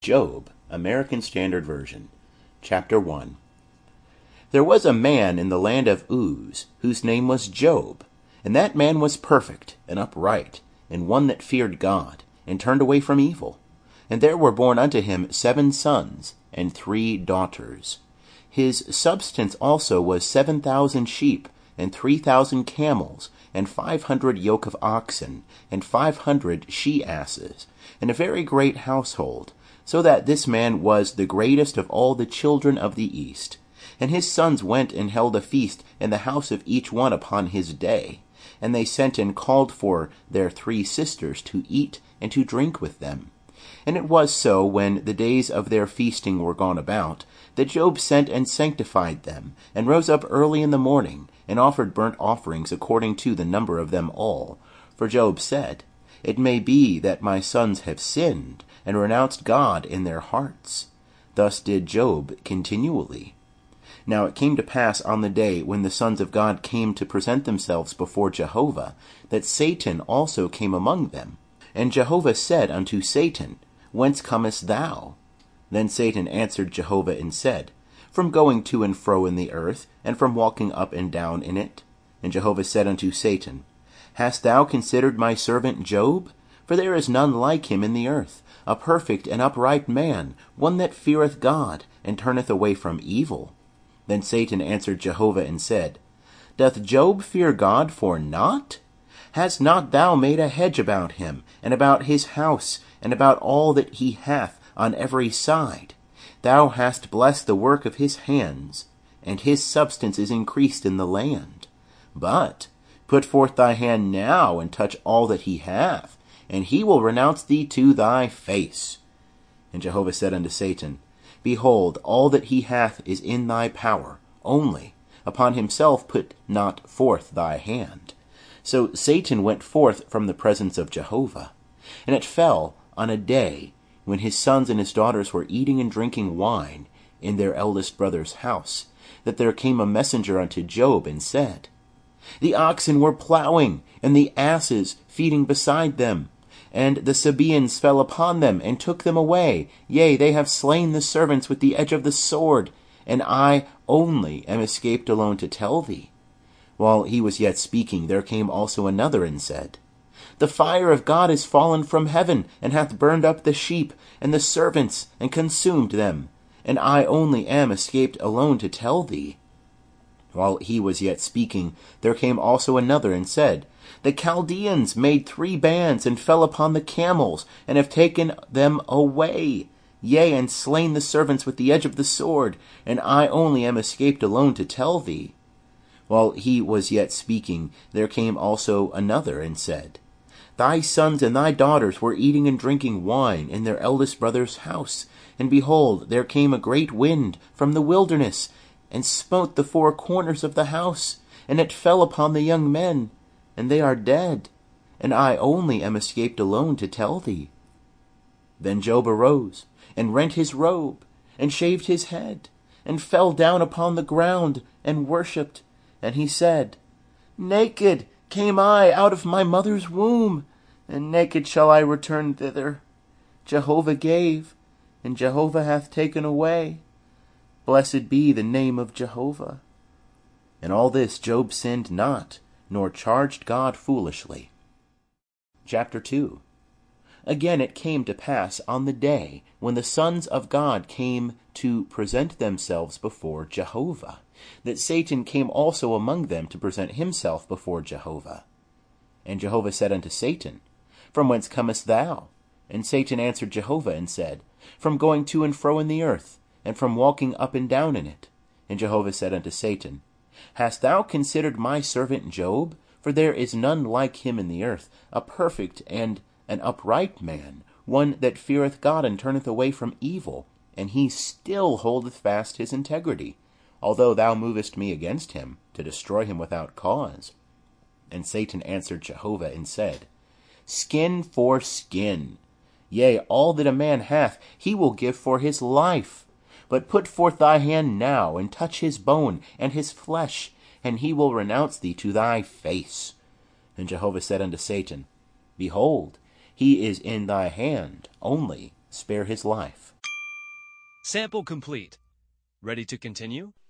Job, American Standard Version, Chapter 1. There was a man in the land of Uz, whose name was Job, and that man was perfect and upright, and one that feared God, and turned away from evil. And there were born unto him 7 sons, and 3 daughters. His substance also was 7,000 sheep, and 3,000 camels, and 500 yoke of oxen, and 500 she-asses, and a very great household, so that this man was the greatest of all the children of the east. And his sons went and held a feast in the house of each one upon his day. And they sent and called for their 3 sisters to eat and to drink with them. And it was so, when the days of their feasting were gone about, that Job sent and sanctified them, and rose up early in the morning, and offered burnt offerings according to the number of them all. For Job said, It may be that my sons have sinned, and renounced God in their hearts. Thus did Job continually. Now it came to pass on the day when the sons of God came to present themselves before Jehovah, that Satan also came among them. And Jehovah said unto Satan, Whence comest thou? Then Satan answered Jehovah and said, From going to and fro in the earth, and from walking up and down in it. And Jehovah said unto Satan, Hast thou considered my servant Job? For there is none like him in the earth, a perfect and upright man, one that feareth God, and turneth away from evil. Then Satan answered Jehovah and said, Doth Job fear God for naught? Hast not thou made a hedge about him, and about his house, and about all that he hath on every side? Thou hast blessed the work of his hands, and his substance is increased in the land. But put forth thy hand now, and touch all that he hath, and he will renounce thee to thy face. And Jehovah said unto Satan, Behold, all that he hath is in thy power, only upon himself put not forth thy hand. So Satan went forth from the presence of Jehovah. And it fell on a day when his sons and his daughters were eating and drinking wine in their eldest brother's house, that there came a messenger unto Job, and said, The oxen were plowing, and the asses feeding beside them. And the Sabaeans fell upon them, and took them away. Yea, they have slain the servants with the edge of the sword, and I only am escaped alone to tell thee. While he was yet speaking, there came also another, and said, The fire of God is fallen from heaven, and hath burned up the sheep, and the servants, and consumed them. And I only am escaped alone to tell thee. While he was yet speaking, there came also another, and said, The Chaldeans made 3 bands, and fell upon the camels, and have taken them away. Yea, and slain the servants with the edge of the sword, and I only am escaped alone to tell thee. While he was yet speaking, there came also another, and said, Thy sons and thy daughters were eating and drinking wine in their eldest brother's house, and behold, there came a great wind from the wilderness, and smote the 4 corners of the house, and it fell upon the young men, and they are dead, and I only am escaped alone to tell thee. Then Job arose, and rent his robe, and shaved his head, and fell down upon the ground, and worshipped. And he said, Naked came I out of my mother's womb, and naked shall I return thither. Jehovah gave, and Jehovah hath taken away. Blessed be the name of Jehovah. In all this Job sinned not, nor charged God foolishly. Chapter 2. Again it came to pass on the day when the sons of God came to present themselves before Jehovah, that Satan came also among them to present himself before Jehovah. And Jehovah said unto Satan, From whence comest thou? And Satan answered Jehovah, and said, From going to and fro in the earth, and from walking up and down in it. And Jehovah said unto Satan, Hast thou considered my servant Job? For there is none like him in the earth, a perfect and an upright man, one that feareth God and turneth away from evil, and he still holdeth fast his integrity, although thou movest me against him, to destroy him without cause. And Satan answered Jehovah, and said, Skin for skin. Yea, all that a man hath he will give for his life. But put forth thy hand now, and touch his bone and his flesh, and he will renounce thee to thy face. And Jehovah said unto Satan, Behold, he is in thy hand, only spare his life. Sample complete. Ready to continue?